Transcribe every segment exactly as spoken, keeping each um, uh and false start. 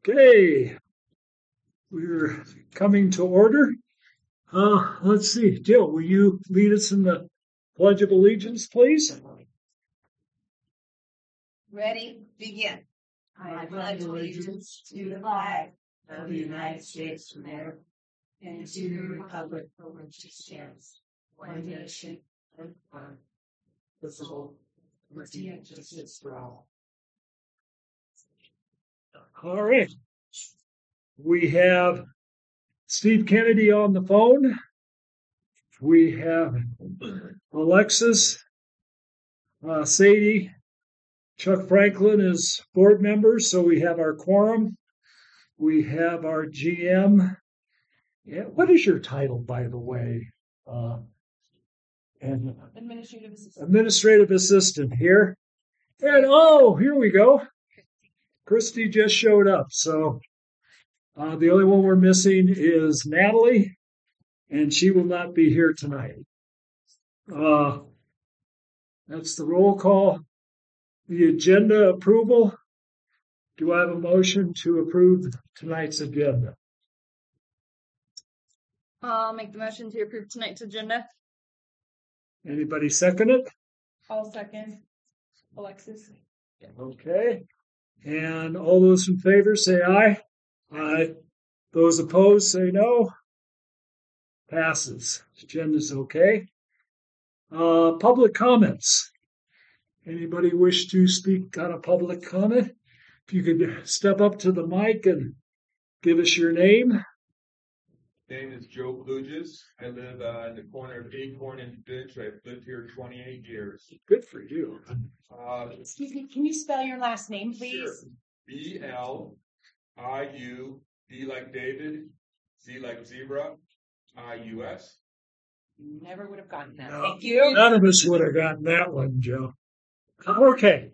Okay, we're coming to order. Uh, let's see, Jill, will you lead us in the Pledge of Allegiance, please? Ready, begin. I pledge allegiance to the flag of the United States of America and to the republic for which it stands, one nation, under God, indivisible, with liberty and justice for all. All right. We have Steve Kennedy on the phone. We have Alexis, uh, Sadie, Chuck Franklin as board members. So we have our quorum. We have our G M. Yeah, what is your title, by the way? Uh, and Administrative assistant. Administrative assistant here. And oh, here we go. Christy just showed up. So uh, the only one we're missing is Natalie, and she will not be here tonight. Uh, that's the roll call. The agenda approval. Do I have a motion to approve tonight's agenda? I'll make the motion to approve tonight's agenda. Anybody second it? I'll second. Alexis. Okay. And all those in favor say aye. Aye. Those opposed say no. Passes. Agenda's okay. Uh, public comments. Anybody wish to speak on a public comment? If you could step up to the mic and give us your name. Name is Joe Bluges. I live uh, in the corner of Acorn and Ditch. I've lived here twenty-eight years. Good for you. Uh, Excuse me, can you spell your last name, please? Sure. B L I U, D like David, Z like zebra, I U S. Never would have gotten that. No. Thank you. None of us would have gotten that one, Joe. Okay.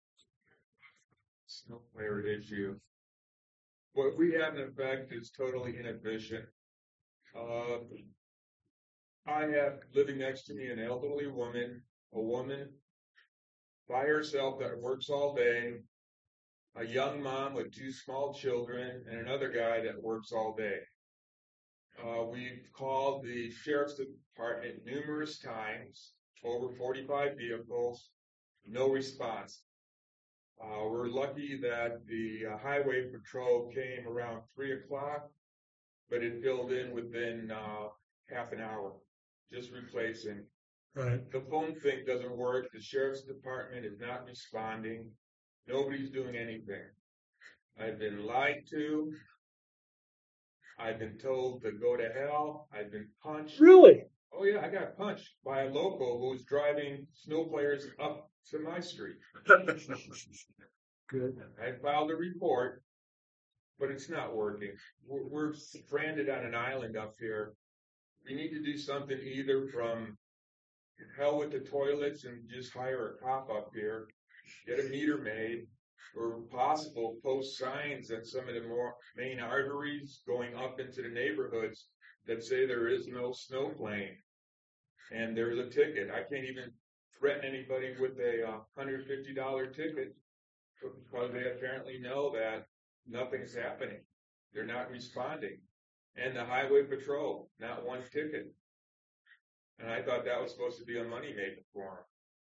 Snow player issue. What we have in effect is totally inefficient. Uh, I have living next to me an elderly woman, a woman by herself that works all day, a young mom with two small children, and another guy that works all day. Uh, we've called the sheriff's department numerous times, over forty-five vehicles, no response. Uh, we're lucky that the uh, highway patrol came around three o'clock, but it filled in within uh, half an hour, just replacing. Right. The phone thing doesn't work. The sheriff's department is not responding. Nobody's doing anything. I've been lied to. I've been told to go to hell. I've been punched. Really? Oh, yeah, I got punched by a local who was driving snow players up to my street. Good. I filed a report, but it's not working. We're, we're stranded on an island up here. We need to do something either from hell with the toilets and just hire a cop up here, get a meter made, or possible post signs at some of the more main arteries going up into the neighborhoods that say there is no snow playing. And there's a ticket. I can't even threaten anybody with a uh, one hundred fifty dollars ticket because they apparently know that nothing's happening. They're not responding. And the highway patrol, not one ticket. And I thought that was supposed to be a moneymaker for them.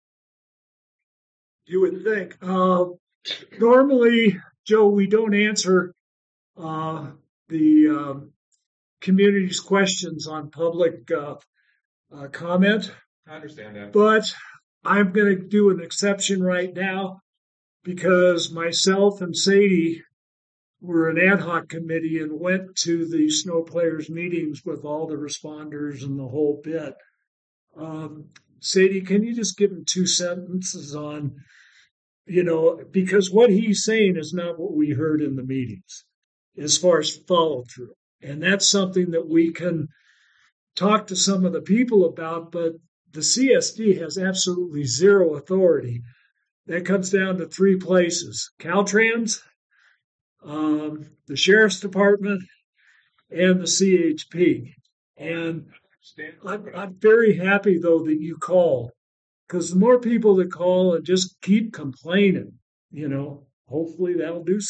You would think. Uh, normally, Joe, we don't answer uh, the um, community's questions on public uh, uh, comment. I understand that. But I'm going to do an exception right now because myself and Sadie were an ad hoc committee and went to the Snow Players meetings with all the responders and the whole bit. Um, Sadie, can you just give him two sentences on, you know, because what he's saying is not what we heard in the meetings as far as follow through. And that's something that we can talk to some of the people about, but the C S D has absolutely zero authority. That comes down to three places: Caltrans, um, the Sheriff's Department, and the C H P. And I'm, I'm very happy, though, that you called, because the more people that call and just keep complaining, you know, hopefully that'll do something.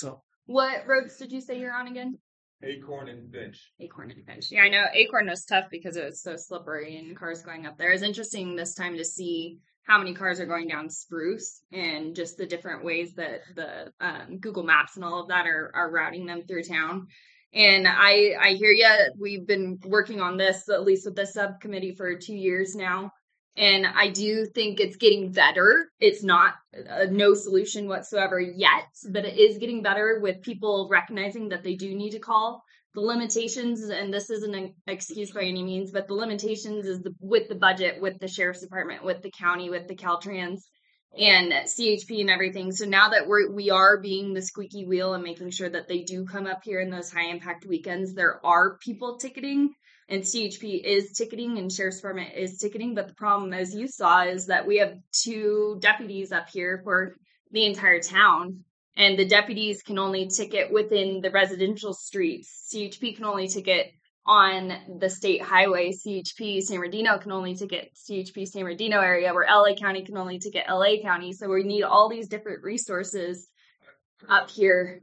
What roads did you say you're on again? Acorn and Finch. Acorn and Finch. Yeah, I know Acorn was tough because it was so slippery and cars going up there. It's interesting this time to see how many cars are going down Spruce and just the different ways that the um, Google Maps and all of that are, are routing them through town. And I, I hear you. We've been working on this, at least with this subcommittee, for two years now. And I do think it's getting better. It's not a no solution whatsoever yet, but it is getting better with people recognizing that they do need to call. The limitations, and this isn't an excuse by any means, but the limitations is the, with the budget, with the sheriff's department, with the county, with the Caltrans and C H P and everything. So now that we're, we are being the squeaky wheel and making sure that they do come up here in those high impact weekends, there are people ticketing. And C H P is ticketing and Sheriff's Department is ticketing. But the problem, as you saw, is that we have two deputies up here for the entire town. And the deputies can only ticket within the residential streets. C H P can only ticket on the state highway. C H P San Bernardino can only ticket C H P San Bernardino area, where L A County can only ticket L A County. So we need all these different resources up here.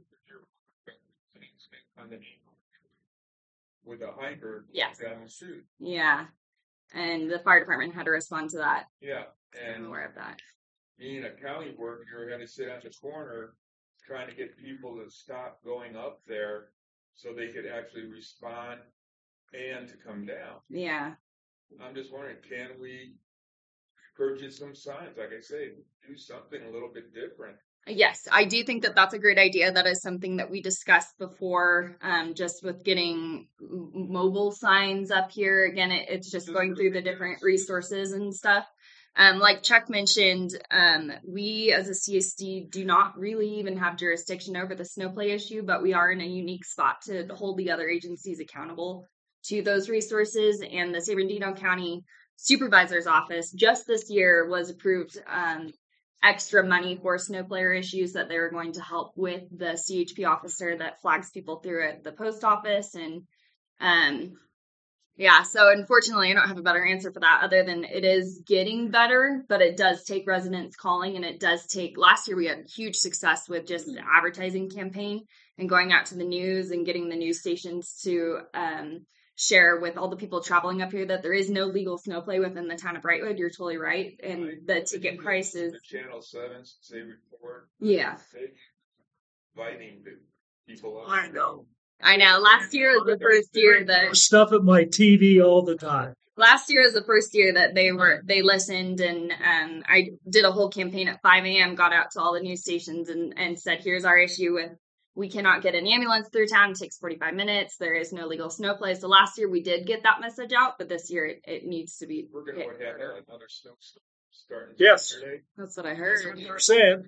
With a hiker, Yes. down the street. Yeah. And the fire department had to respond to that. Yeah, I'm and aware of that. being a county worker, had to sit on the corner trying to get people to stop going up there so they could actually respond and to come down. Yeah. I'm just wondering, can we purchase some signs? Like I say, do something a little bit different. Yes, I do think that that's a great idea. That is something that we discussed before, um, just with getting m- mobile signs up here. Again, it, it's just going through the different resources and stuff. Um, like Chuck mentioned, um, we as a C S D do not really even have jurisdiction over the snowplay issue, but we are in a unique spot to hold the other agencies accountable to those resources. And the San Bernardino County Supervisor's Office just this year was approved um, extra money for snowplayer issues that they were going to help with the C H P officer that flags people through at the post office. And um, yeah, so unfortunately, I don't have a better answer for that other than it is getting better, but it does take residents calling, and it does take, last year we had huge success with just the advertising campaign and going out to the news and getting the news stations to um, share with all the people traveling up here that there is no legal snowplay within the town of Brightwood. You're totally right. And the ticket price is, The Channel seven, say report. yeah, They inviting the people up. I know. I know. Last year was the first year that Stuff at my T V all the time. last year was the first year that they were they listened, and um, I did a whole campaign at five a.m. got out to all the news stations and and said, here's our issue with we cannot get an ambulance through town. It takes forty-five minutes. There is no legal snowplay. So last year we did get that message out, but this year it, it needs to be We're gonna hit what have harder. another snowstorm starting Yes. Saturday. That's what I That's heard. what they're saying.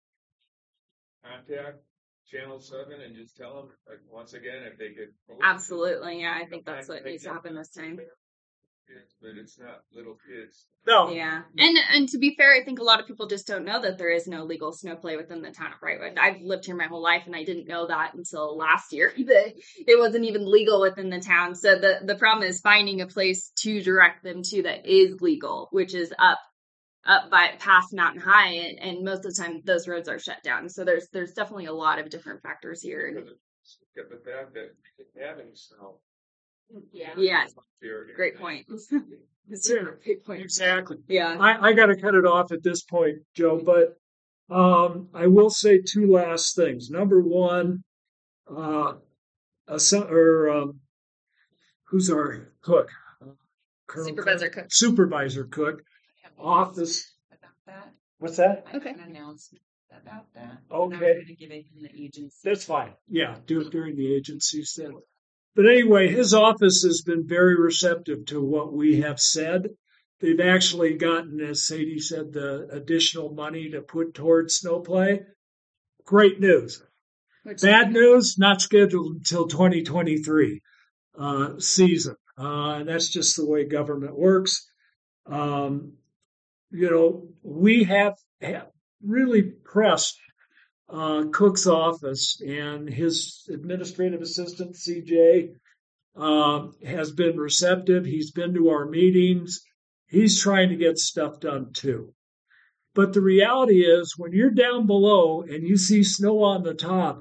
Contact Channel seven and just tell them, like, once again, if they could. Absolutely. Yeah, I think that's what needs to happen this time. But it's not little kids. No. Yeah. And and to be fair, I think a lot of people just don't know that there is no legal snowplay within the town of Brightwood. I've lived here my whole life and I didn't know that until last year that it wasn't even legal within the town. So the, the problem is finding a place to direct them to that is legal, which is up up by past Mountain High, and, and most of the time those roads are shut down. So there's there's definitely a lot of different factors here. Get the fact that we didn't have any snow. Yeah. Yeah. Here. Great point. It's a great point. Exactly. Yeah. I, I got to cut it off at this point, Joe, but um, I will say two last things. Number one, uh, a, son- or um, who's our cook? Colonel Supervisor Cook? Cook. Supervisor Cook. Office. About that. What's that? Okay. An announcement about that. Okay. I'm not going to give it in the agency. That's fine. Yeah, do it during the agency's then. But anyway, his office has been very receptive to what we have said. They've actually gotten, as Sadie said, the additional money to put towards snowplay. Great news. Which- Bad news, not scheduled until twenty twenty-three uh, season. Uh, and that's just the way government works. Um, you know, we have, have really pressed uh, Cook's office, and his administrative assistant, C J, uh, has been receptive. He's been to our meetings. He's trying to get stuff done too. But the reality is, when you're down below and you see snow on the top,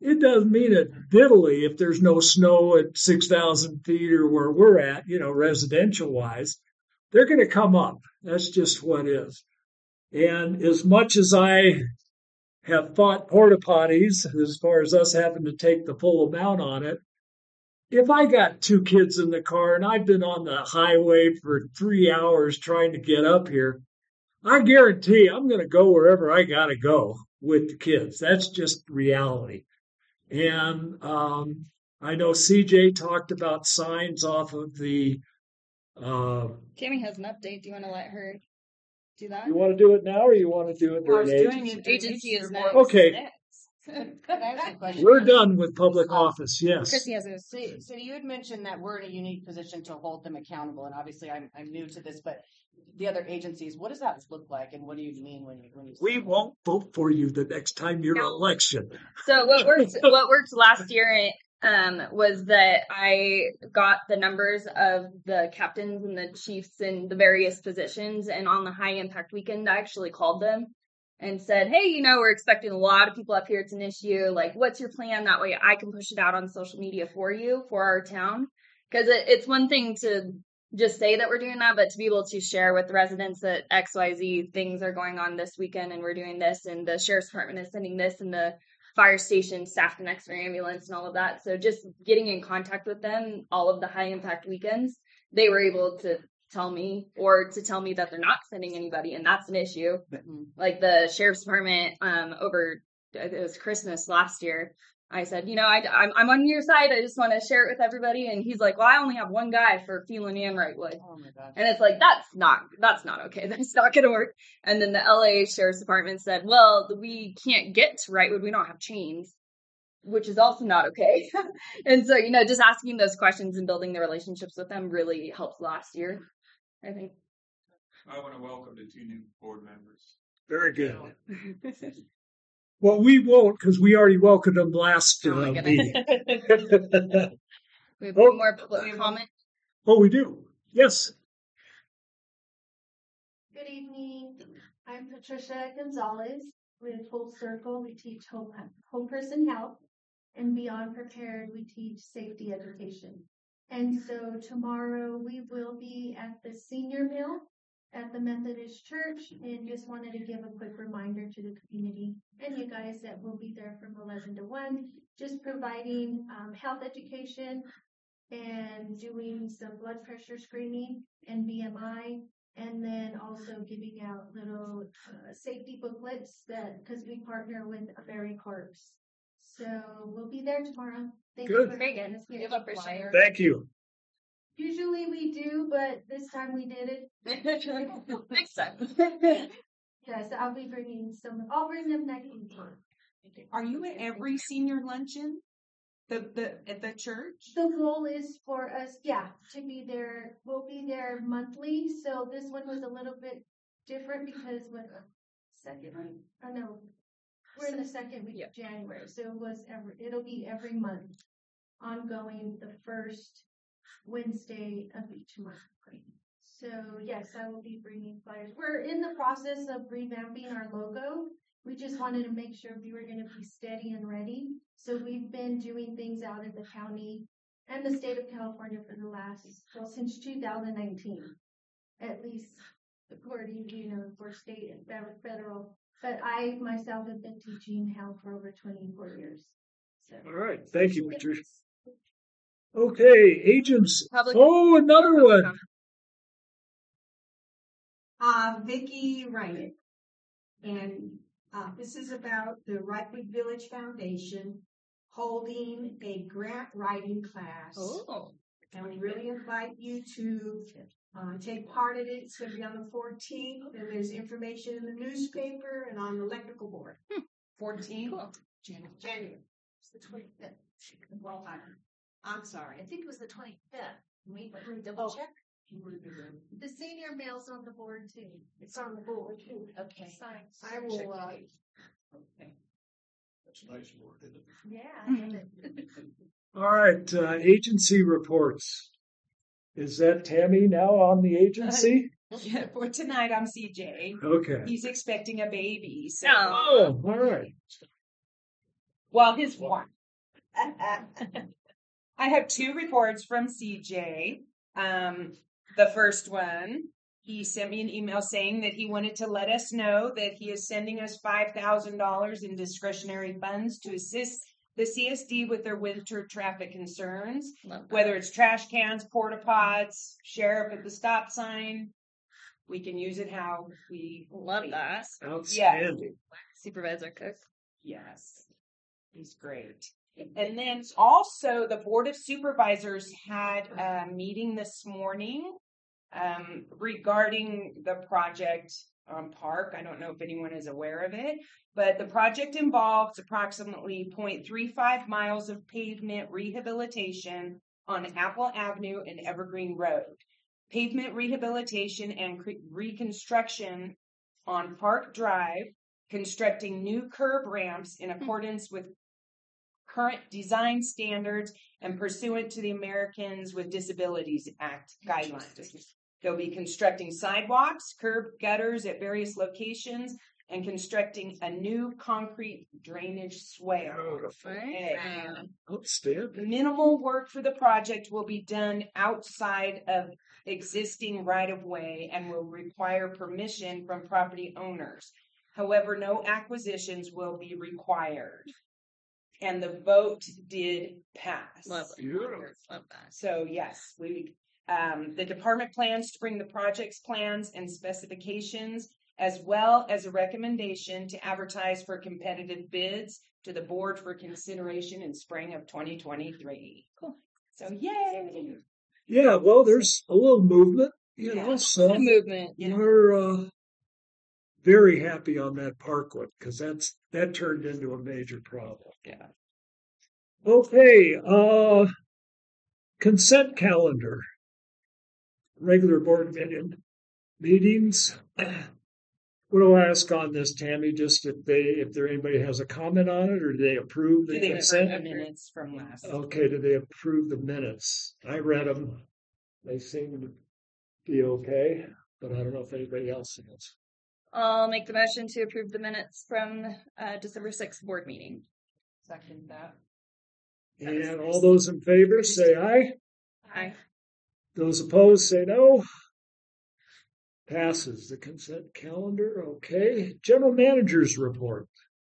it doesn't mean a diddly if there's no snow at six thousand feet or where we're at, you know, residential wise. They're going to come up. That's just what is. And as much as I have fought porta potties, as far as us having to take the full amount on it, if I got two kids in the car and I've been on the highway for three hours trying to get up here, I guarantee I'm going to go wherever I got to go with the kids. That's just reality. And um, I know C J talked about signs off of the. Uh, Tammy has an update. Do you want to let her do that? you want to do it now, or you want to do it Well, I was during doing agency? it during Agency is report. next. Okay, Can I ask a question? we're done with public office. Yes. Chrissy has a So, so you had mentioned that we're in a unique position to hold them accountable, and obviously I'm, I'm new to this, but the other agencies, what does that look like, and what do you mean when you when you? We won't vote for you the next time you're No. election. So what worked what worked last year um, was that I got the numbers of the captains and the chiefs in the various positions, and on the high impact weekend, I actually called them and said, "Hey, you know, we're expecting a lot of people up here. It's an issue. Like, what's your plan? That way, I can push it out on social media for you for our town, because it, it's one thing to just say that we're doing that, but to be able to share with the residents that X Y Z things are going on this weekend and we're doing this, and the sheriff's department is sending this, and the fire station staffed an extra ambulance and all of that." So just getting in contact with them, all of the high impact weekends, they were able to tell me, or to tell me that they're not sending anybody, and that's an issue. Like the sheriff's department, um, over, it was Christmas last year, I said, you know, I, I'm, I'm on your side. I just want to share it with everybody. And he's like, well, I only have one guy for Phelan and Wrightwood. Oh my gosh. And it's like, that's not, that's not okay. That's not going to work. And then the L A Sheriff's Department said, well, we can't get to Wrightwood. We don't have chains, which is also not okay. And so, you know, just asking those questions and building the relationships with them really helped last year, I think. I want to welcome the two new board members. Very good. Well, we won't, because we already welcomed them last uh, Oh my goodness. meeting. We have Oh. one more public comment. Oh, we do. Yes. Good evening. I'm Patricia Gonzalez with Full Circle. We teach home, home person health, and Beyond Prepared, we teach safety education. And so tomorrow we will be at the senior meal at the Methodist Church, and just wanted to give a quick reminder to the community and you guys that will be there from eleven to one, just providing um, health education and doing some blood pressure screening and B M I, and then also giving out little uh, safety booklets that, because we partner with AmeriCorps. So we'll be there tomorrow. Thank Good. you for Very good. Give up for sure. Thank you. Usually we do, but this time we did it. Next time. Yes, I'll be bringing some. I'll bring them next week. Are you at every senior luncheon? The the at the church? The goal is for us, yeah, to be there. We'll be there monthly. So this one was a little bit different because what second week? Oh no, we're in the second week of January, so it was every. It'll be every month, ongoing. The first Wednesday of each month. So yes, I will be bringing flyers. We're in the process of revamping our logo. We just wanted to make sure we were going to be steady and ready. So we've been doing things out of the county and the state of California for the last, well, since two thousand nineteen, at least according, you know, for state and federal. But I myself have been teaching health for over twenty-four years. So. All right. Thank you, Patricia. Okay, agents. Public- Oh, another one. Uh, Vicki Reinick. And, uh, this is about the Wrightwood Village Foundation holding a grant writing class. Oh. And we really invite you to, uh, take part in it. It's gonna be on the fourteenth, and there's information in the newspaper and on the electrical board. Fourteen. Cool. January. It's the twenty-fifth. Well, I'm, I'm sorry. I think it was the twenty-fifth. We, we Oh. double check. The senior mail's on the board too. It's on the board too. Okay. Sign. I will, uh, That's a nice word, isn't it? Yeah. All right, uh, agency reports. Is that Tammy now on the agency? Yeah, for tonight, I'm C J. Okay. He's expecting a baby. So, Oh. Oh, all right. well, his wife. I have two reports from C J. Um, the first one, he sent me an email saying that he wanted to let us know that he is sending us five thousand dollars in discretionary funds to assist the C S D with their winter traffic concerns, Love that. whether it's trash cans, porta pots, sheriff at the stop sign. We can use it how we Love that. Outstanding. Supervisor Cook. Yes, he's great. And then also the Board of Supervisors had a meeting this morning um, regarding the project on Park. I don't know if anyone is aware of it, but the project involves approximately zero point three five miles of pavement rehabilitation on Apple Avenue and Evergreen Road. Pavement rehabilitation and cre- reconstruction on Park Drive, constructing new curb ramps in accordance with current design standards and pursuant to the Americans with Disabilities Act guidelines. They'll be constructing sidewalks, curb gutters at various locations, and constructing a new concrete drainage swale. Beautiful. Okay. Um, Outstanding. Minimal work for the project will be done outside of existing right-of-way and will require permission from property owners. However, no acquisitions will be required. And the vote did pass. Love it. Beautiful. Love that. So yes, we um, the department plans to bring the project's plans and specifications, as well as a recommendation to advertise for competitive bids to the board for consideration in spring of twenty twenty-three. Cool. So yay! Yeah, well, there's a little movement, you know, Yeah. so Good movement. Yeah. we're uh, very happy on that Parkwood because that's that turned into a major problem. Yeah. Okay, uh, consent calendar. Regular board meeting meetings. What do I ask on this, Tammy? Just if they, if there anybody has a comment on it, or do they approve the Do they consent? approve the minutes from last? Okay, do they approve the minutes? I read them. They seem to be okay, but I don't know if anybody else is. I'll make the motion to approve the minutes from uh, December sixth board meeting. Second that. And all those in favor say aye. Aye. Those opposed say no. Passes the consent calendar. Okay. General manager's report.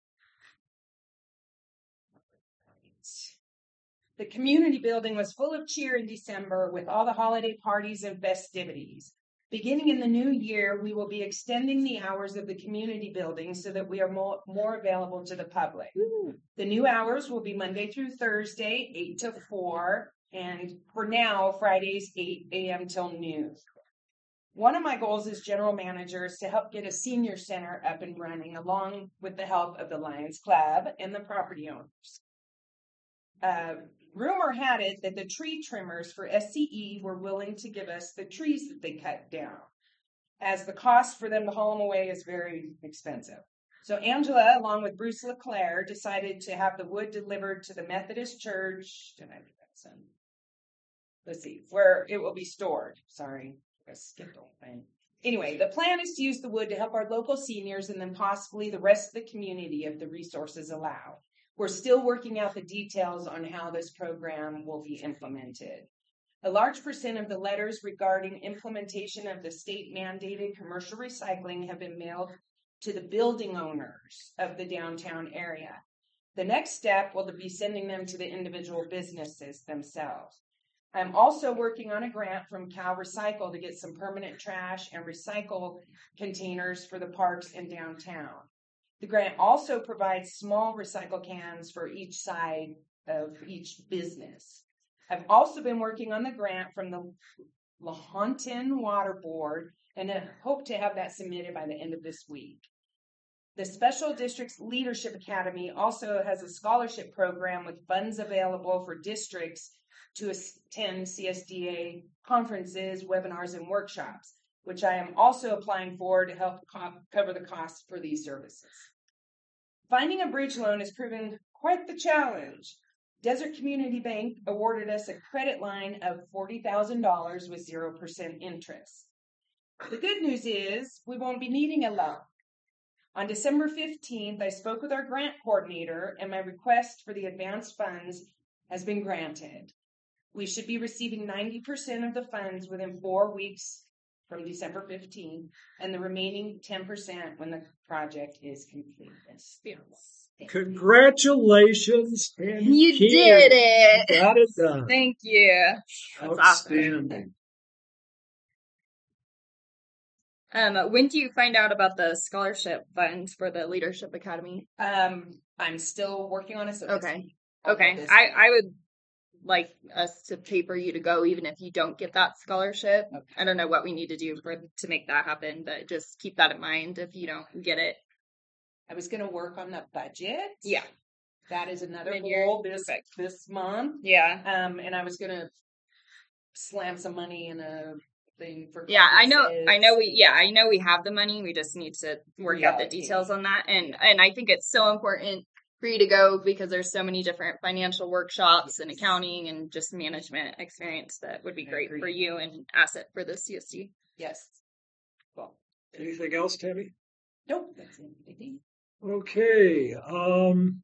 The community building was full of cheer in December with all the holiday parties and festivities. Beginning in the new year, we will be extending the hours of the community building so that we are more, more available to the public. The new hours will be Monday through Thursday, eight to four, and for now, Fridays, eight a.m. till noon. One of my goals as general manager is to help get a senior center up and running, along with the help of the Lions Club and the property owners. Uh, rumor had it that the tree trimmers for S C E were willing to give us the trees that they cut down, as the cost for them to haul them away is very expensive. So Angela, along with Bruce LeClaire, decided to have the wood delivered to the Methodist Church. Did I do that, son? Let's see, where it will be stored. Sorry, I skipped the whole thing. Anyway, the plan is to use the wood to help our local seniors and then possibly the rest of the community if the resources allow. We're still working out the details on how this program will be implemented. A large percent of the letters regarding implementation of the state mandated commercial recycling have been mailed to the building owners of the downtown area. The next step will be sending them to the individual businesses themselves. I'm also working on a grant from Cal Recycle to get some permanent trash and recycle containers for the parks and downtown. The grant also provides small recycle cans for each side of each business. I've also been working on the grant from the Lahontan Water Board and I hope to have that submitted by the end of this week. The Special Districts Leadership Academy also has a scholarship program with funds available for districts to attend C S D A conferences, webinars, and workshops, which I am also applying for to help co- cover the costs for these services. Finding a bridge loan has proven quite the challenge. Desert Community Bank awarded us a credit line of forty thousand dollars with zero percent interest. The good news is we won't be needing a loan. On December fifteenth, I spoke with our grant coordinator and my request for the advanced funds has been granted. We should be receiving ninety percent of the funds within four weeks from December fifteenth and the remaining ten percent when the project is complete. Congratulations. Tammy You Keene. did it. You got it done. Thank you. That's Outstanding. awesome. Um, when do you find out about the scholarship funds for the Leadership Academy? Um, I'm still working on it. So this Okay. week I'll Okay. get this I, done. I would like us to pay for you to go, even if you don't get that scholarship. Okay. I don't know what we need to do for to make that happen, but just keep that in mind if you don't get it. I was going to work on the budget. Yeah. That is another Mid-year. goal this Perfect. this month. Yeah. Um, and I was going to slam some money in a thing for. Yeah, I know. conferences. I know we. Yeah, I know we have the money. We just need to work out the Reallocate. details on that. And and I think it's so important for you to go because there's so many different financial workshops and accounting and just management experience that would be I great agree. for you and asset for the C S D. Yes. Well, Anything else, Tammy? nope. That's it. I think. Okay. Um,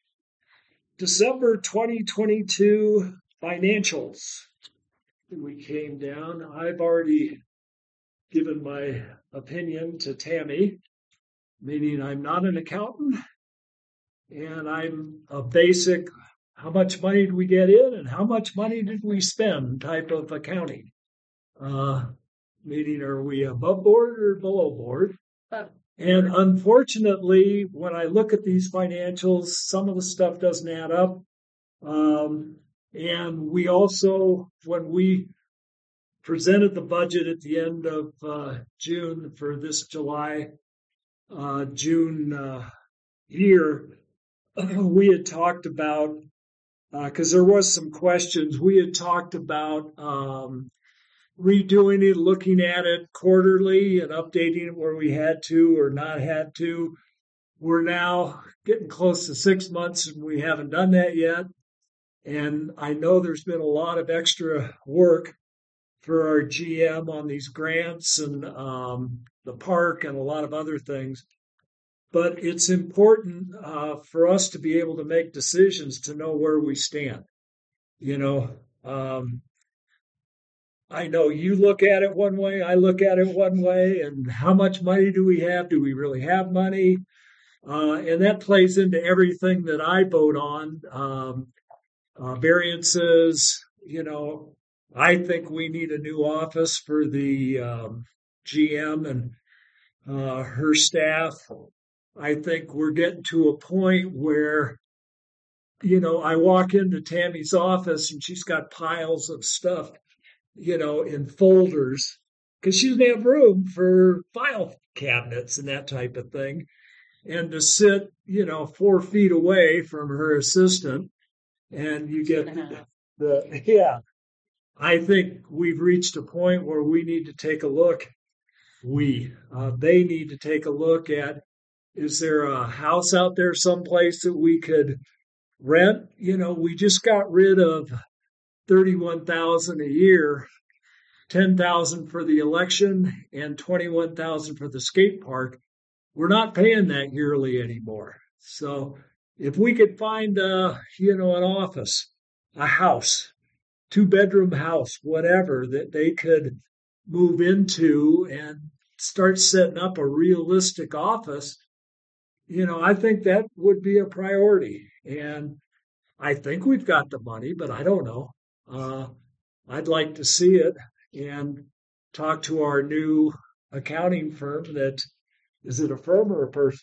December twenty twenty-two financials. We came down. I've already given my opinion to Tammy, meaning I'm not an accountant and I'm a basic how much money did we get in and how much money did we spend type of accounting. Uh, meaning, are we above board or below board? But And unfortunately, when I look at these financials, some of the stuff doesn't add up. Um, and we also, when we presented the budget at the end of uh, June for this July, uh, June uh, year, we had talked about, because uh, there was some questions, we had talked about um, redoing it, looking at it quarterly and updating it where we had to or not had to. We're now getting close to six months and we haven't done that yet. And I know there's been a lot of extra work for our G M on these grants and um, the park and a lot of other things. But it's important uh, for us to be able to make decisions to know where we stand. You know, um, I know you look at it one way, I look at it one way, and how much money do we have? Do we really have money? Uh, and that plays into everything that I vote on. Um, uh, variances, you know, I think we need a new office for the um, G M and uh, her staff. I think we're getting to a point where, you know, I walk into Tammy's office and she's got piles of stuff, you know, in folders because she doesn't have room for file cabinets and that type of thing. And to sit, you know, four feet away from her assistant and you get the, the yeah, I think we've reached a point where we need to take a look. We, uh, they need to take a look at, is there a house out there someplace that we could rent? You know, we just got rid of thirty-one thousand a year, ten thousand for the election and twenty-one thousand for the skate park. We're not paying that yearly anymore. So if we could find, uh, you know, an office, a house, two bedroom house, whatever that they could move into and start setting up a realistic office, you know, I think that would be a priority. And I think we've got the money, but I don't know. Uh, I'd like to see it and talk to our new accounting firm that, is it a firm or a person?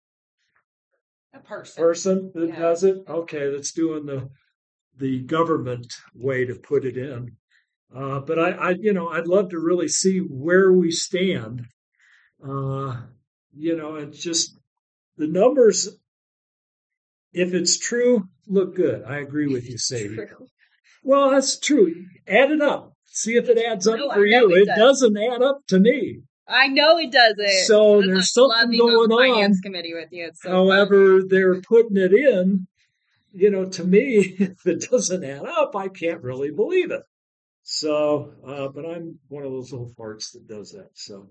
A person. Person that Yeah. does it? Okay, that's doing the the government way to put it in. Uh, but I, I, you know, I'd love to really see where we stand. Uh, you know, it's just the numbers, if it's true, look good. I agree with you, Sadie. True. Well, that's true. Add it up. See if it adds up No, I for know you. it It does. doesn't add up to me. I know it doesn't. So That's there's why I love something being on the going on. finance committee with you. It's so fun. However, they're putting it in, you know, to me, if it doesn't add up, I can't really believe it. So, uh, but I'm one of those little farts that does that. So,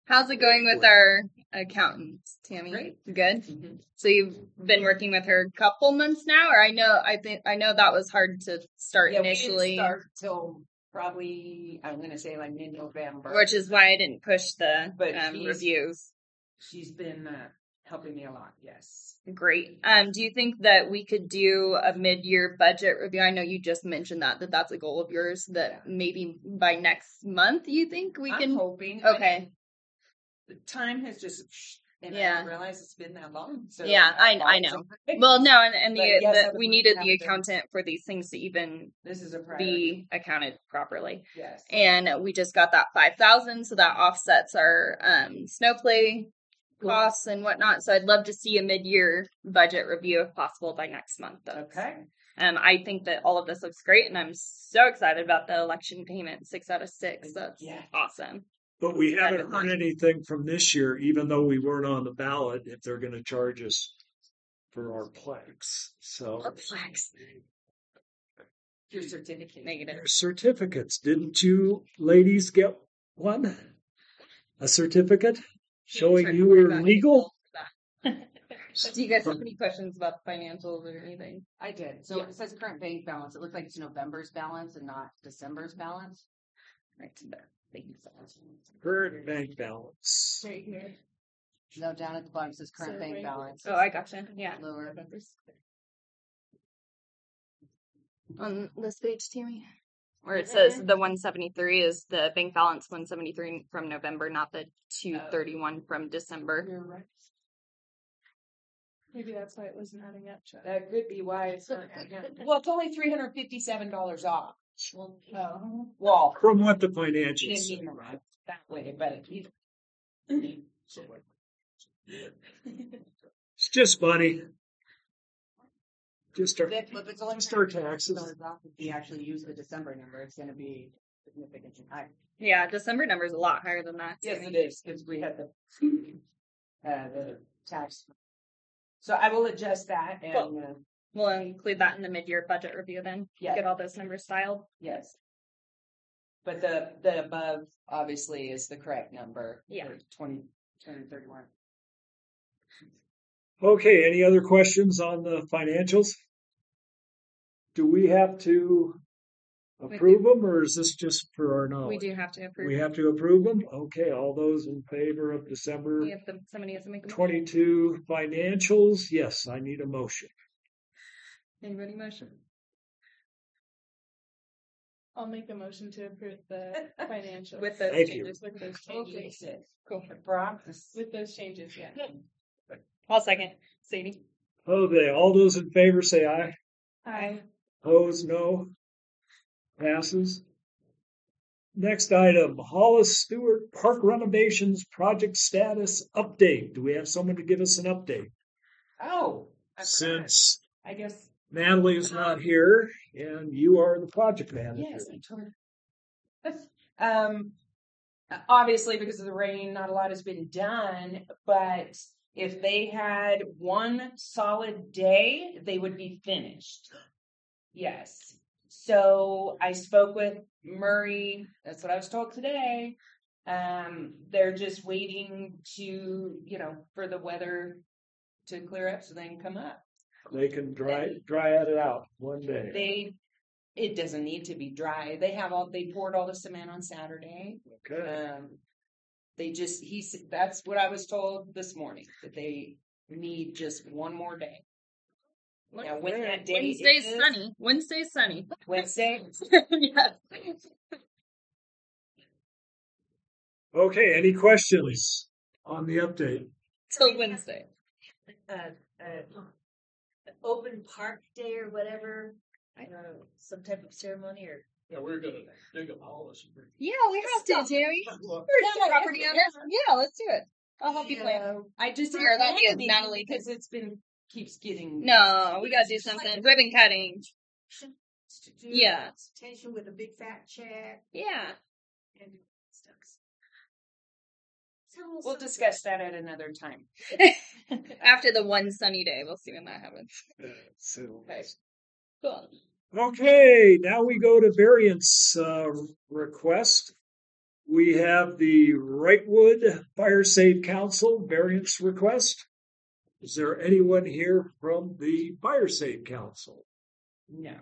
How's it going with our accountant, Tammy? Great. Good. Mhm. So you've been working with her a couple months now, or I know I think I know that was hard to start Yeah, initially, we didn't start till probably, I'm gonna say like mid-November. which is why I didn't push the But um, he's- reviews. She's been uh, helping me a lot, yes. Great. Um, do you think that we could do a mid-year budget review? I know you just mentioned that that that's a goal of yours. That maybe by next month, you think we I'm can? hoping. Okay. The time has just, and I Yeah. didn't realize it's been that long. So Yeah, I I know. Well, no, and, and the, But yes, I the would we like needed to the have it. accountant for these things to even This is a priority. be accounted properly. Yes. And we just got that five thousand, so that offsets our um snowplay costs and whatnot. So I'd love to see a mid-year budget review if possible by next month. Though. Okay. Um, I think that all of this looks great, and I'm so excited about the election payment, six out of six. That's Yeah. awesome. But we Excited haven't about heard anything from this year, even though we weren't on the ballot, if they're going to charge us for our plaques. So Or flags. Your certificate. Negative. Your certificates, didn't you ladies get one? A certificate showing you were legal? Do you guys have any questions about the financials or anything? I did. So it says current bank balance. It looks like it's November's balance and not December's balance. Right there. Thank you so much. Current bank balance. Right here. No, down at the bottom it says current So bank right- balance. Oh, I gotcha. Yeah. Lower. On this page, Tammy? Where it says the one seventy-three is the bank balance one seventy-three from November, not the two thirty-one from December. You're right. Maybe that's why it wasn't adding up. Chuck. That could be why it's not. Well, it's only three hundred fifty-seven dollars off. Oh. Well, From what the you financials didn't say. mean it that way, but you It's just funny. Just our, But if it's only just our taxes. dollars off, if you actually use the December number, it's gonna be significantly higher. Yeah, December number is a lot higher than that. yes, it is, because we had the uh the tax. So I will adjust that and Cool. uh, We'll include that in the mid-year budget review then. Yeah. Get all those numbers styled. yes. But the the above obviously is the correct number. Yeah. for Twenty, twenty thirty-one. Okay, any other questions on the financials? Do we have to approve them, or is this just for our knowledge? We do have to approve. We have to approve them? Okay, all those in favor of December We have to, somebody has to make a motion. twenty-two financials? Yes, I need a motion. Anybody motion? I'll make a motion to approve the financial. With those Thank you. changes. With those Okay, changes. Cool. Brock, With those changes, yeah. I'll second. Sadie. Okay, all those in favor say aye. Aye. Opposed, no. Passes. Next item, Hollis Stewart Park renovations project status update. Do we have someone to give us an update? oh, I forgot. Since I guess, Natalie is not here and you are the project manager. yes, I told her. Um, obviously because of the rain, not a lot has been done, but if they had one solid day, they would be finished. Yes. So I spoke with Murray. That's what I was told today. Um, they're just waiting to, you know, for the weather to clear up so they can come up. They can dry dry it out one day. They, it doesn't need to be dry. They have all, they poured all the cement on Saturday. Okay. Um, they just, he said, that's what I was told this morning, that they need just one more day. Now, when that day Wednesday's is- sunny. Wednesday's sunny. Wednesday, Yes. Okay, any questions on the update? Till Wednesday. uh, uh, open park day or whatever. I don't know, some type of ceremony or. Yeah, we're gonna dig a Hollis. Yeah, we have to, Jamie. We're just property owners. Yeah, let's do it. I'll help you plan. I just Here, that is maybe Natalie. because it's been keeps getting No, we gotta do something. Ribbon cutting. To do Yeah. presentation with a big fat check Yeah. and stuff. We'll discuss that at another time. After the one sunny day, we'll see when that happens. So, Okay. Cool. okay, now we go to variance uh, request. we have the Wrightwood Fire Safe Council variance request. Is there anyone here from the Fire Safe Council? No,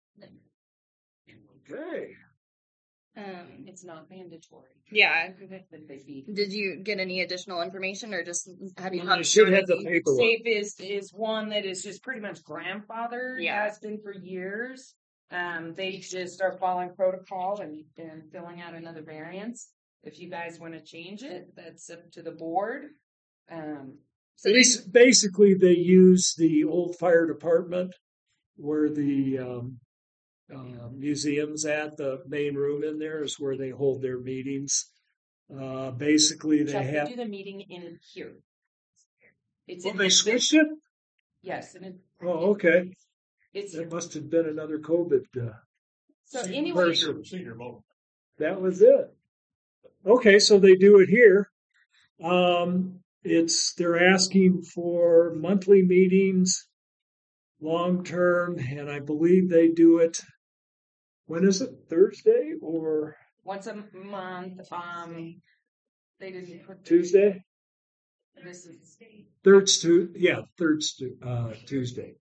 Okay. Um, It's not mandatory. yeah. But they be. Did you get any additional information, or just have you? You should have the paperwork. Safe is, is one that is just pretty much grandfathered, Yeah. has been for years. Um, they just are following protocol and, and filling out another variance. If you guys want to change it, that's up to the board. Um, So Bas- Basically, they use the old fire department where the um, uh, museum's at. The main room in there is where they hold their meetings. Uh, basically, they Chuck, have. do the meeting in here. It's Well, in they this- switched it. Yes, and it, Oh, okay. it's That must have been another COVID. Uh, so Senior- anyway. Senior, senior moment. that was it. Okay, so they do it here. Um, it's they're asking for monthly meetings, long term, and I believe they do it. When is it? Thursday or Once a month, um, they didn't put Tuesday? this is Third stu yeah, third stu uh, Tuesday.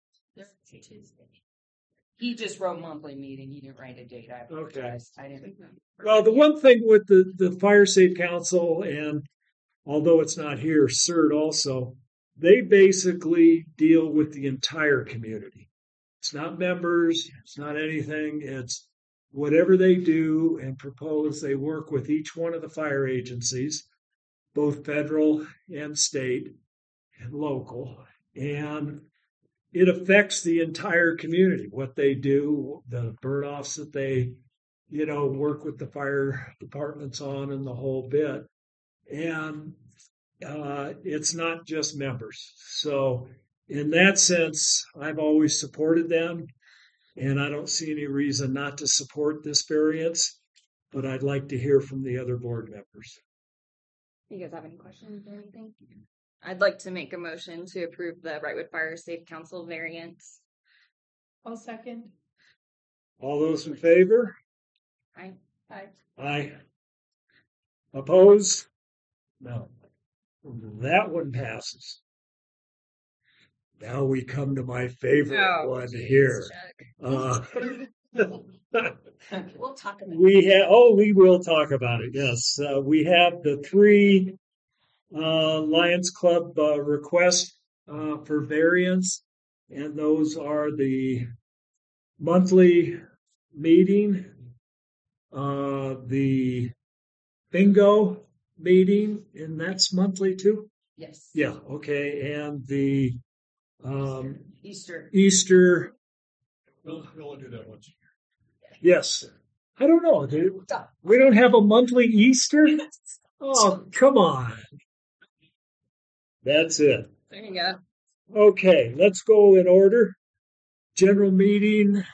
he just wrote monthly meeting. He didn't write a date. I apologize. I didn't. Well, the one thing with the the Fire Safe Council, and although it's not here, C E R T also, they basically deal with the entire community. It's not members. It's not anything. It's whatever they do and propose. They work with each one of the fire agencies, both federal and state and local, and it affects the entire community. What they do, the burn offs that they, you know, work with the fire departments on, and the whole bit. And uh, it's not just members. So in that sense, I've always supported them, and I don't see any reason not to support this variance, but I'd like to hear from the other board members. You guys have any questions or anything? I'd like to make a motion to approve the Wrightwood Fire Safe Council variance. I'll second. All those in favor? Aye. Aye. Aye. Oppose? No. That one passes. Now we come to my favorite Oh, one geez, here. Chuck. Uh, We'll talk about it. we have, oh, we will talk about it. Yes. Uh, we have the three uh, Lions Club uh, requests uh, for variance, and those are the monthly meeting, uh, the bingo meeting, and that's monthly too? Yes. Yeah, okay, and the um, Easter. Easter, We'll, we'll do that once. yes. I don't know, dude. We don't have a monthly Easter? Oh, come on. That's it. There you go. Okay, let's go in order. General meeting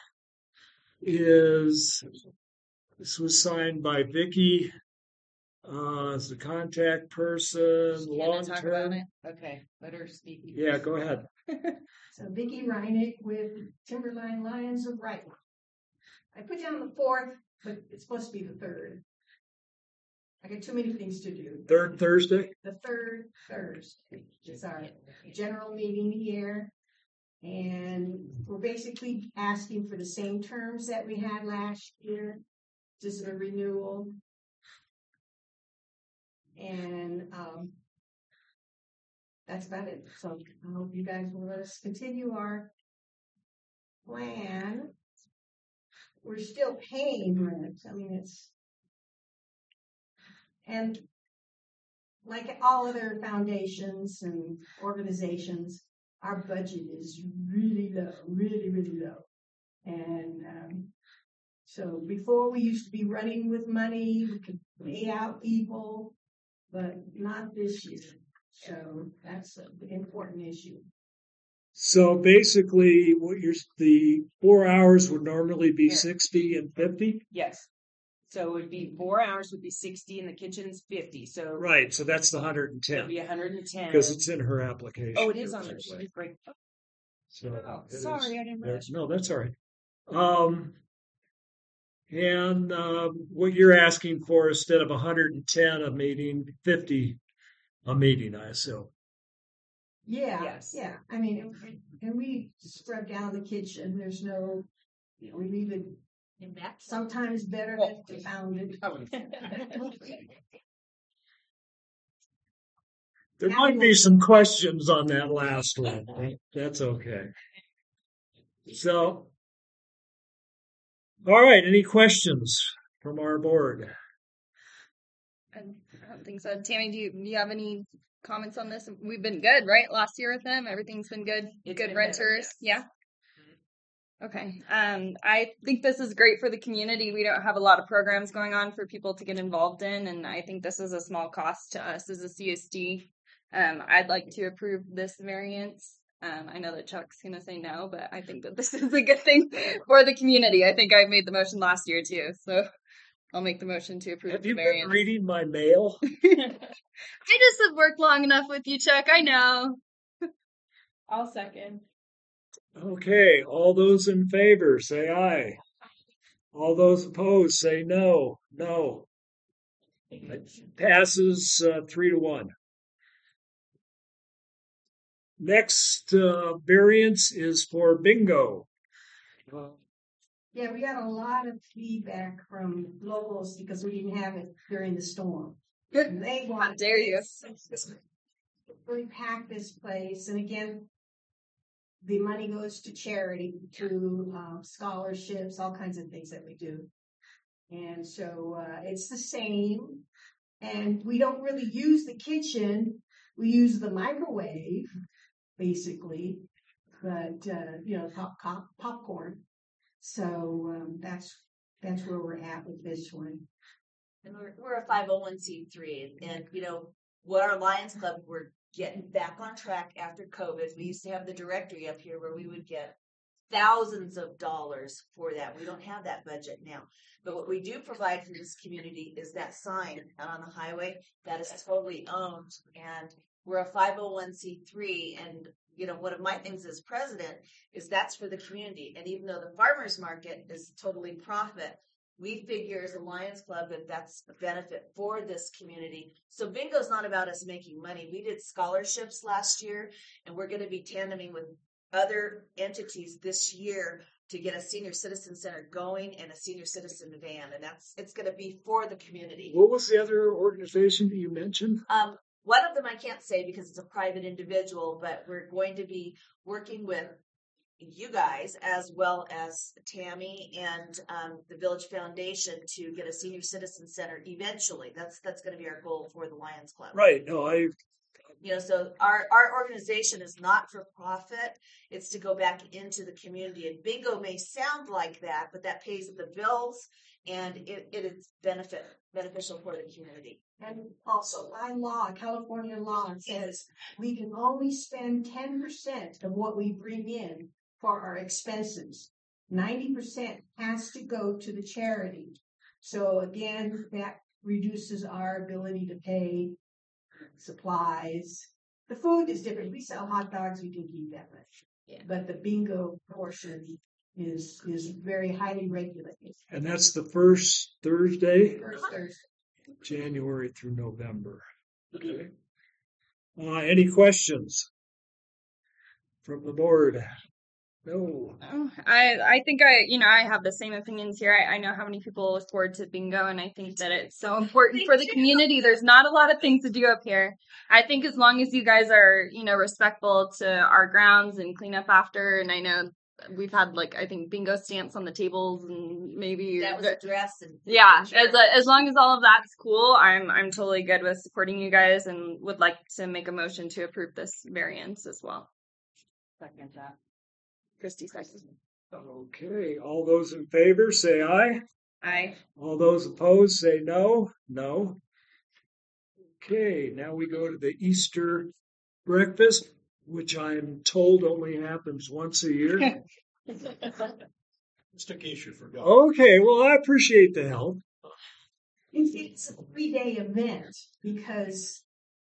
is, this was signed by Vicky uh, as the contact person, Can I long talk term. about it? Okay, let her speak. Yeah, go ahead. So Vicki Reinick with Timberline Lions of Wrightwood. I put down the fourth, but it's supposed to be the third. I got too many things to do. Third Thursday? The third Thursday is our general meeting here. And we're basically asking for the same terms that we had last year. Just a renewal. And um, that's about it. So I hope you guys will let us continue our plan. We're still paying rent. I mean, it's, and like all other foundations and organizations, our budget is really low, really, really low. And um, so before we used to be running with money, we could pay out people, but not this year. So that's an important issue. So basically, what you're, the four hours would normally be Here. sixty and fifty? Yes. So it would be four hours would be sixty and the kitchen's fifty. So Right, so that's the hundred and it'd ten, be one hundred ten. because it's in her application. Oh, it is here, on there. by She the way. did great. So Oh, it is sorry, I didn't there. realize. No, that's all right. Um, And uh, what you're asking for, instead of one hundred ten a meeting, fifty a meeting, I assume. Yeah, Yes. yeah. I mean, and, and we scrub down the kitchen. There's no, you know, we leave it sometimes better than we found it. There might be some questions on that last one. That's okay. So, all right. Any questions from our board? I don't think so. Tammy, do you, do you have any comments on this? We've been good, right? Last year with them, everything's been good. It's good been renters, better, yeah. Okay. Um, I think this is great for the community. We don't have a lot of programs going on for people to get involved in, and I think this is a small cost to us as a C S D. Um, I'd like to approve this variance. Um, I know that Chuck's going to say no, but I think that this is a good thing for the community. I think I made the motion last year too, so I'll make the motion to approve Have the you been variance. reading my mail? I just have worked long enough with you, Chuck. I know. I'll second. Okay. All those in favor, say aye. All those opposed, say no. No. It passes uh, three to one. Next uh, variance is for bingo. Uh, Yeah, we got a lot of feedback from locals because we didn't have it during the storm. And they How want dare you? really pack this place. And again, the money goes to charity, to um, scholarships, all kinds of things that we do. And so uh, it's the same. And we don't really use the kitchen. We use the microwave, basically. But, uh, you know, pop, pop, popcorn. So um, that's that's where we're at with this one. And we're, we're a five oh one c three, and, and you know, what our Lions Club, we're getting back on track after COVID. We used to have the directory up here where we would get thousands of dollars for that. We don't have that budget now. But what we do provide for this community is that sign out on the highway that is totally owned. And we're a five oh one c three, and you know, one of my things as president is that's for the community. And even though the farmers market is totally profit, we figure as a Lions Club that that's a benefit for this community. So bingo's not about us making money. We did scholarships last year, and we're going to be tandeming with other entities this year to get a senior citizen center going and a senior citizen van. And that's, it's going to be for the community. What was the other organization that you mentioned? Um, One of them I can't say because it's a private individual, but we're going to be working with you guys as well as Tammy and um, the Village Foundation to get a senior citizen center eventually. That's that's going to be our goal for the Lions Club. Right. No, I. You know, so our, our organization is not for profit. It's to go back into the community. And bingo may sound like that, but that pays the bills and it, it is benefit beneficial for the community. And also, by law, California law says we can only spend ten percent of what we bring in for our expenses. ninety percent has to go to the charity. So again, that reduces our ability to pay supplies. The food is different. We sell hot dogs, we can keep that much. Yeah. But the bingo portion is is very highly regulated. And that's the first Thursday, First Thursday. January through November. Okay. Uh, any questions from the board? No. Oh, I I think I you know I have the same opinions here. I, I know how many people look forward to bingo, and I think that it's so important for the community. There's not a lot of things to do up here. I think as long as you guys are you know respectful to our grounds and clean up after, and I know we've had like I think bingo stamps on the tables and maybe That was addressed. And yeah. As a, as long as all of that's cool, I'm I'm totally good with supporting you guys, and would like to make a motion to approve this variance as well. Second that. Christy seconds. Okay. All those in favor, say aye. Aye. All those opposed, say no. No. Okay. Now we go to the Easter breakfast, which I'm told only happens once a year. Just in case you forgot. Okay. Well, I appreciate the help. It's, it's a three-day event because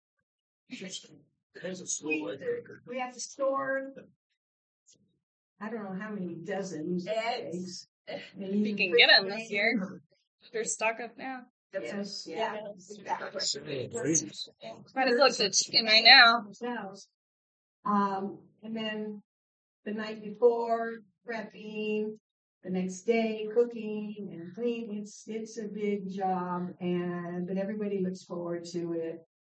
Has a slow we, leg breaker. we have to store, I don't know how many dozens of Eggs. eggs. If you can get them this year, they're stock up now. Yes, Yeah. yeah. Might as well get chicken right now. Themselves. Um, and then the night before, prepping, the next day, cooking and cleaning. It's, it's a big job, and, but everybody looks forward to it.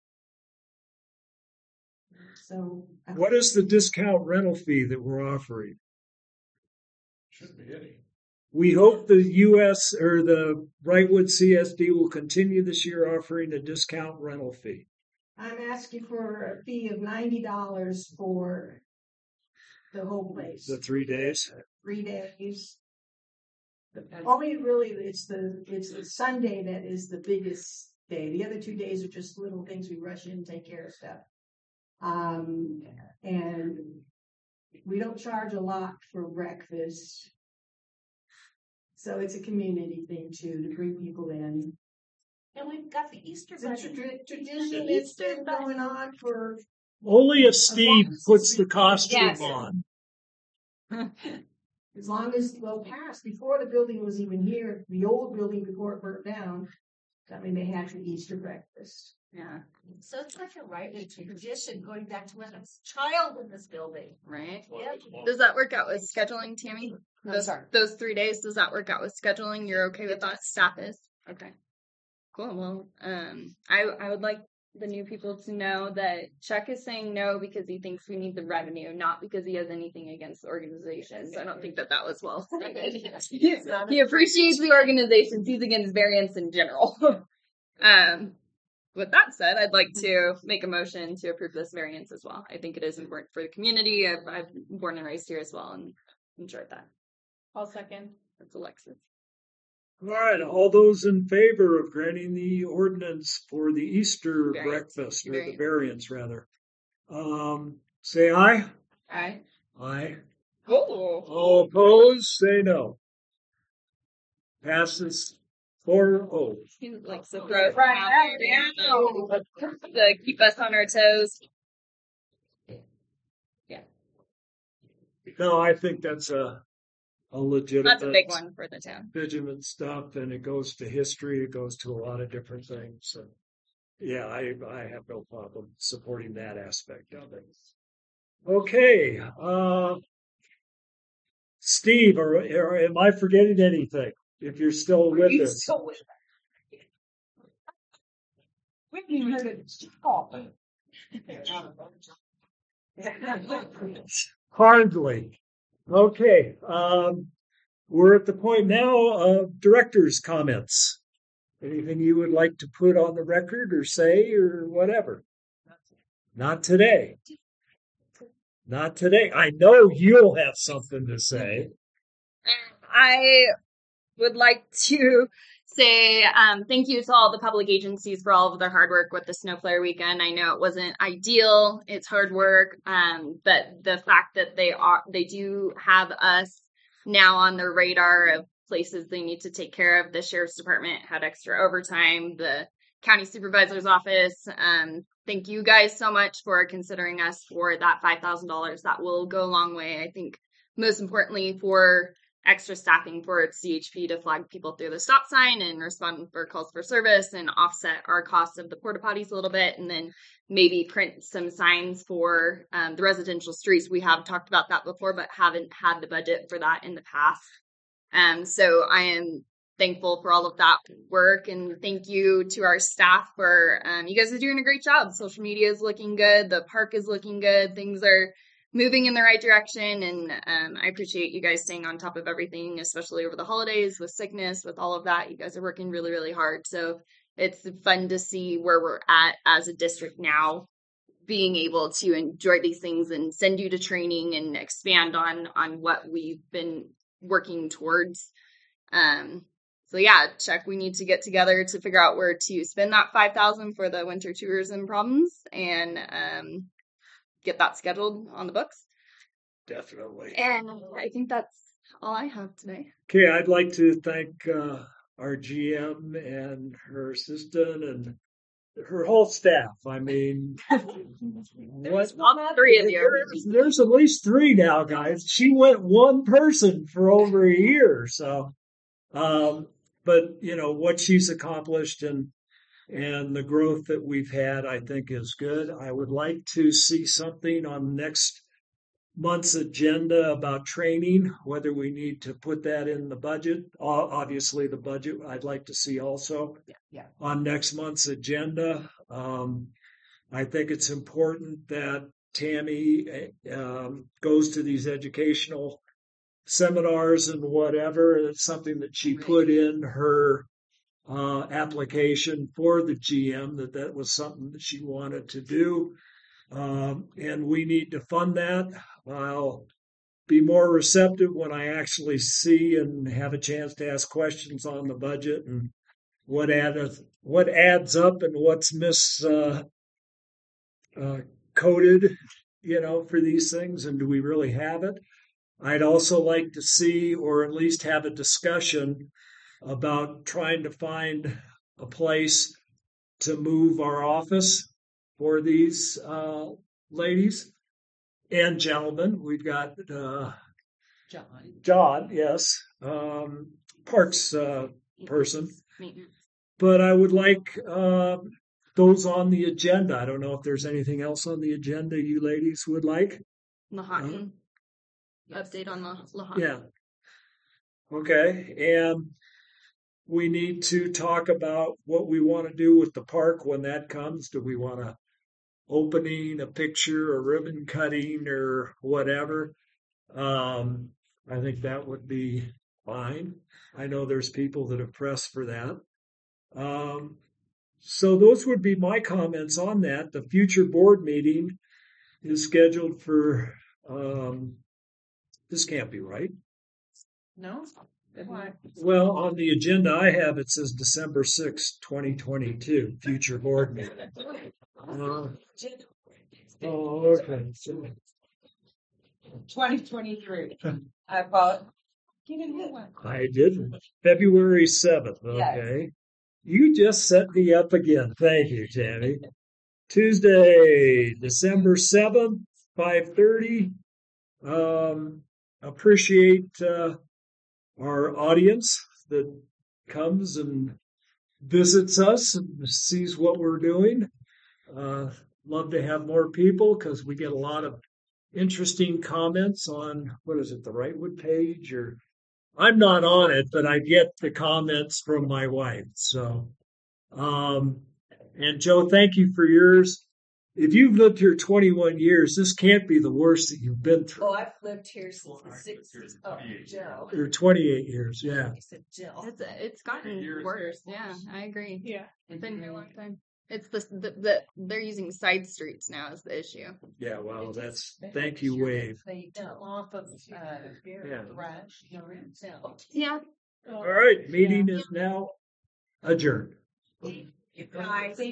So. uh, What is the discount rental fee that we're offering? Shouldn't be any. We hope the U S or the Brightwood C S D will continue this year offering a discount rental fee. I'm asking for a fee of ninety dollars for the whole place. The three days. Three days. Only really, it's the, it's the Sunday that is the biggest day. The other two days are just little things we rush in and take care of stuff. Um, and we don't charge a lot for breakfast. So it's a community thing too, to bring people in. And we've got the Easter It's a bunny. tra- tradition that's been going on for, Only if Steve puts the costume Yes. on. as long as, well, past, before the building was even here, the old building before it burnt down, I mean, they had the Easter breakfast. Yeah, So it's like a right tradition going back to when I was a child in this building. right. Yep. Does that work out with scheduling, Tammy? No, Those sorry. those three days, does that work out with scheduling? You're okay with that? Staff is? Okay. Cool. Well, um, I I would like the new people to know that Chuck is saying no because he thinks we need the revenue, not because he has anything against the organizations. I don't think that that was well stated. He appreciates the organizations. He's against variance in general. um, with that said, I'd like to make a motion to approve this variance as well. I think it is important for the community. I've, I've born and raised here as well and enjoyed that. I'll second. That's Alexis. All right, all those in favor of granting the ordinance for the Easter Variance. breakfast, or Variance. the variance rather, um, say aye. Aye. Aye. Oh. All opposed, say no. Passes four oh. He likes to throw it Right, out right, there to keep us on our toes. No, I think that's a, a legitimate. That's a big one for the town. Legitimate stuff, and it goes to history, it goes to a lot of different things. So, yeah, I, I have no problem supporting that aspect of it. Okay, uh, Steve, or, or am I forgetting anything? If you're still with You us. still with me? We haven't even heard it stop. Hardly. Okay. Um, we're at the point now of director's comments. Anything you would like to put on the record or say or whatever? Not today. Not today. I know you'll have something to say. I would like to say um, thank you to all the public agencies for all of their hard work with the Snow Flare weekend. I know it wasn't ideal; it's hard work, um, but the fact that they are they do have us now on their radar of places they need to take care of. The sheriff's department had extra overtime. The county supervisor's office. Um, thank you guys so much for considering us for that five thousand dollars. That will go a long way. I think most importantly for extra staffing for C H P to flag people through the stop sign and respond for calls for service and offset our cost of the porta potties a little bit, and then maybe print some signs for um, the residential streets. We have talked about that before, but haven't had the budget for that in the past. Um, so I am thankful for all of that work, and thank you to our staff for um, you guys are doing a great job. Social media is looking good. The park is looking good. Things are moving in the right direction, and um, I appreciate you guys staying on top of everything, especially over the holidays with sickness, with all of that. You guys are working really, really hard. So it's fun to see where we're at as a district now, being able to enjoy these things and send you to training and expand on on what we've been working towards. Um, so yeah, Chuck, we need to get together to figure out where to spend that five thousand for the winter tourism problems, and um, get that scheduled on the books. Definitely. And I think that's all I have today. Okay, I'd like to thank uh, our G M and her assistant and her whole staff. I mean, what? All three of you. There's, there's at least three now, guys. She went one person for over a year. So, um, but you know what she's accomplished and and the growth that we've had, I think, is good. I would like to see something on next month's agenda about training, whether we need to put that in the budget. O- Obviously, the budget I'd like to see also Yeah, yeah. on next month's agenda. Um, I think it's important that Tammy um, goes to these educational seminars and whatever. It's something that she put in her uh, application for the G M, that that was something that she wanted to do. Um, and we need to fund that. I'll be more receptive when I actually see and have a chance to ask questions on the budget and what add, what adds up and what's mis uh, uh, coded, you know, for these things, and do we really have it? I'd also like to see, or at least have a discussion about trying to find a place to move our office for these uh, ladies and gentlemen. We've got uh, John. John, yes, um, Parks uh, person. Maintenance. But I would like uh, those on the agenda. I don't know if there's anything else on the agenda you ladies would like. Lahontan. Update on the Lahontan. Yeah. Okay. And we need to talk about what we want to do with the park when that comes. Do we want to opening, a picture, a ribbon cutting, or whatever? Um, I think that would be fine. I know there's people that have pressed for that. Um, so those would be my comments on that. The future board meeting is scheduled for, um, this can't be right. No? Why? Well, on the agenda I have, it says December sixth, twenty twenty-two, future board meeting. Uh, oh, okay. So, Twenty twenty-three. I bought. Give me that one. I didn't. February seventh, Yes. okay. You just set me up again. Thank you, Tammy. Tuesday, December seventh, five thirty. Um, appreciate uh, our audience that comes and visits us and sees what we're doing. Uh, love to have more people because we get a lot of interesting comments on, what is it, the Rightwood page? Or I'm not on it, but I get the comments from my wife. So, um, and Joe, thank you for yours. If you've lived here twenty-one years, this can't be the worst that you've been through. Oh, I've lived here since the sixties. Oh, Jill. Or twenty-eight years, yeah. I said Jill. It's it's gotten Years. worse. Yeah, I agree. Yeah. It's been here a long time. It's the, the the they're using side streets now is the issue. Yeah, well, that's, thank you, Wave. They took off of, uh, Yeah. Rush, you know, so. Yeah. All right, meeting is now adjourned. Guys,